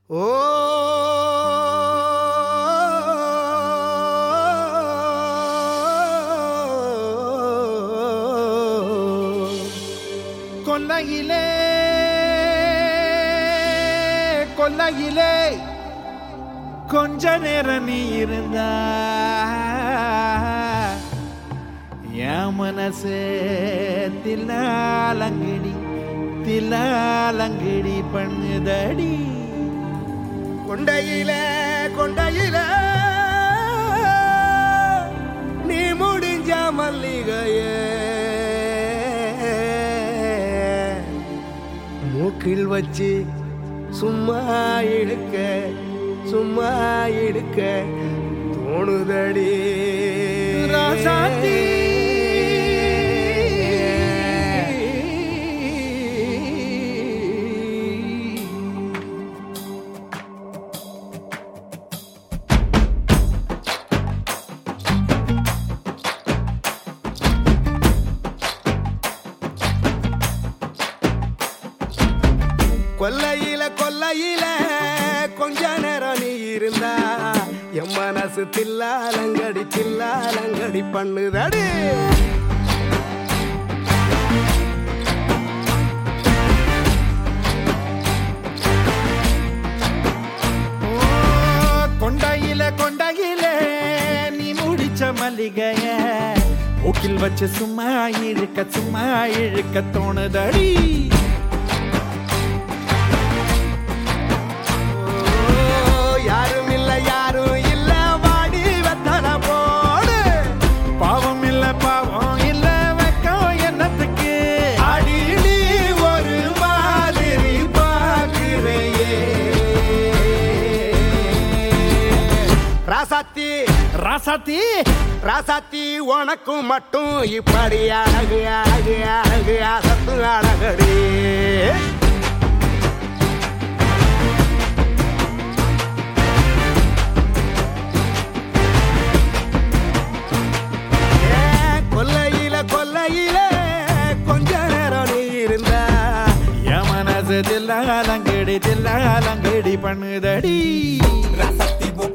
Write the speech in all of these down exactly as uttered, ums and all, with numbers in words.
ஓ கொல்லையிலே கொல்லையிலே கொஞ்ச நேரம் நீ இருந்தா என் மனசே தில்லாலங்கடி தில்லாலங்கடி பண்ணுதடி கொண்டையில கொண்டையில நீ முடிஞ்ச மல்லிகையே மூக்கில் வச்சு சும்மா இழுக்க சும்மா இழுக்க தோணுதடி ராசாத்தி கொல்லையில கொல்லையில கொஞ்ச நேரம் நீ இருந்தா என் மனசு தில்லாலங்கடி தில்லாலங்கடி பண்ணுதடி கொண்டையில கொண்டையில நீ முடிச்ச மல்லிகைய மூக்கில் வச்சு சும்மா இழுக்க சும்மா இழுக்க தோணுதடி ராசாத்தி ராசாத்தி ராசாத்தி உனக்கும் மட்டும் இப்படி அழகு அழகு அழகு அசத்து அழகடி கொல்லையில கொல்லையில கொஞ்ச நேரம் நீ இருந்த என் மனசு தில்லாலங்கடி தில்லாலங்கடி பண்ணுதடி ராசாத்தி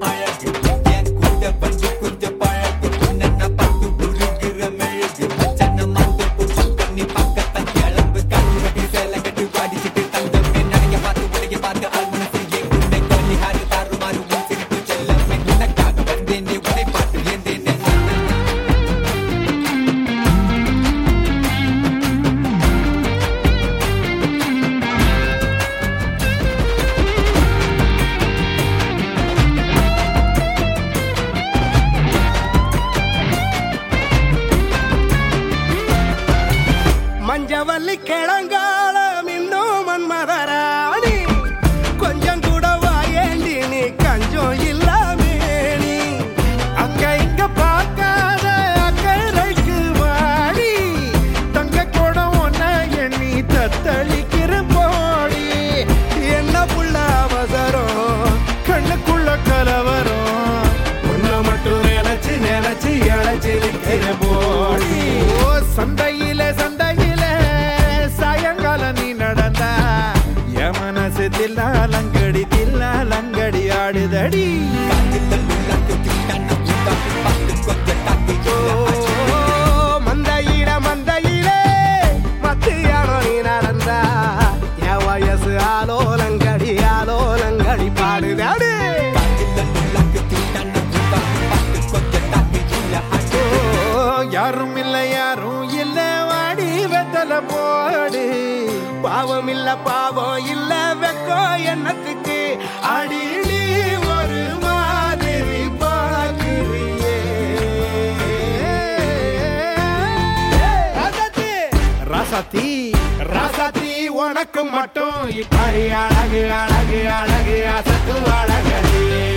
மஞ்சவல்லி கிழங்காலம் இன்னும் மன்மதராணி கொஞ்சம் கூட வாயேண்டி நீ கஞ்சம் இல்லாமேனி அங்க இங்க பார்க்காத அக்கறைக்கு வாடி தங்க கூட ஒன்ன எண்ணி தத்தளிக்கிற போடி என்ன புள்ள அவசரம் கண்ணுக்குள்ள கலவரம் உன்னை மட்டும் நினைச்சு நினைச்சு இழைச்சு நிற்கிற போடி ஓ சந்தையில சந்தையில நீ நடந்தா என் மனசு தில்லாலங்கடி தில்லாலங்கடி ஆடுதடி மந்தையிட மந்தையிலே மத்தியானோ நீ நடந்தா என் வயசு ஆலோலங்கடி ஆலோலங்கடி பாடுதடி யாரும் இல்லை யாரும் இல்ல வாடி வெத்தல போடு பாவம் இல்ல பாவம் இல்ல வெக்கோ என்னத்துக்கு அடி ஒரு மாதிரி பாக்குறியே ராசாத்தி ராசாத்தி உனக்கு மட்டும் இப்படி அழகு அழகு அழகு அசத்து அழகே